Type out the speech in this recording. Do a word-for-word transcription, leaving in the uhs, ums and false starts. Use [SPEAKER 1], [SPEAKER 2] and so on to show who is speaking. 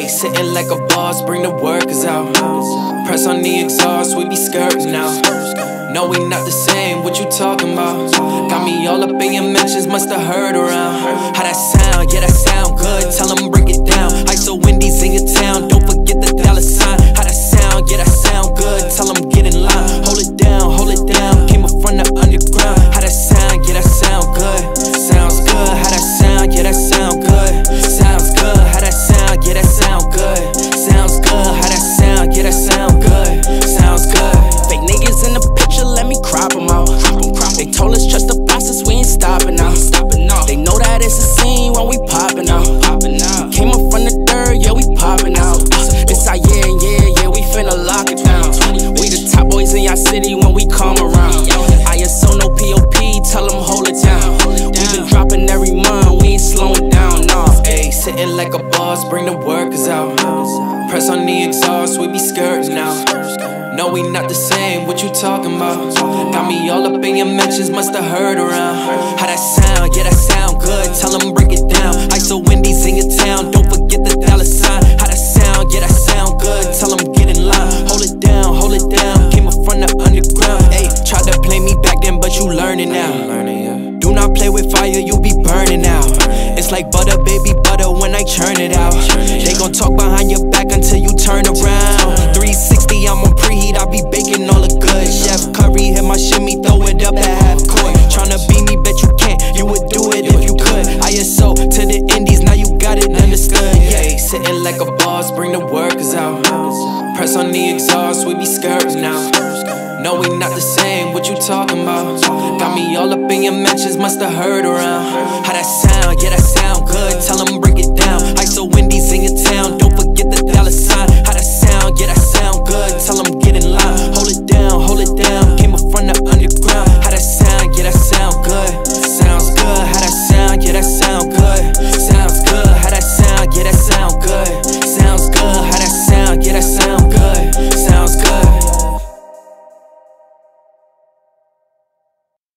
[SPEAKER 1] Ayy, sitting like a boss, bring the workers out. Press on the exhaust, we be skirting now. No, we not the same, what you talking about? Got me all up in your mentions, musta heard around. How that sound? Yeah, that sound good, tell them break it down. Ice or Wendy's in your town, don't forget the dollar sign. How that sound? Yeah, that sound good, tell them get in line. Hold it down, hold it down, came up from the underground. How that sound? Yeah, that sound good, sounds good. How that sound? Yeah, that sound good, sounds good. How that sound? Yeah, that sound good, sounds good. How that sound? Yeah, that sound good, sounds good.
[SPEAKER 2] Fake niggas in the picture, let me crop them out. They told us trust the process, we ain't stopping now. They know that it's a scene when we popping out. Came up from the dirt, yeah, we popping out. It's our year, yeah, yeah, we finna lock it down. We the top boys in your city when we come around. I S O, no P O P, tell them hold it down. We been dropping every month, we ain't slowing down, nah.
[SPEAKER 1] Ayy, sitting like a boss, bring the workers out. Press on the exhaust, we be skirting now. No, we not the same, what you talking about? Got me all up in your mentions, musta heard around. How that sound? Yeah, that sound good, tell them break it down. Ice or Wendy's in your town, don't forget the dollar sign. How that sound? Yeah, that sound good, tell them get in line. Hold it down, hold it down, came up from the underground. Ayy, tried to play me back then, but you learning now. Do not play with fire, you be burning out. It's like butter, baby butter, when I churn it out. They gon' talk behind your back until you turn around. three sixty, I'm on preheat, I be baking all the good. Chef Curry hit my shimmy, throw it up at half court. Tryna beat me, bet you can't, you would do it if you could. I S O to the Indies, now you got it understood. Yeah, sitting like a boss, bring the workers out. Press on the exhaust, we be skirting now. No, we not the same, what you talking about? Got me all up in your mentions, musta heard around. How that sound? Yeah, that sound good, tell them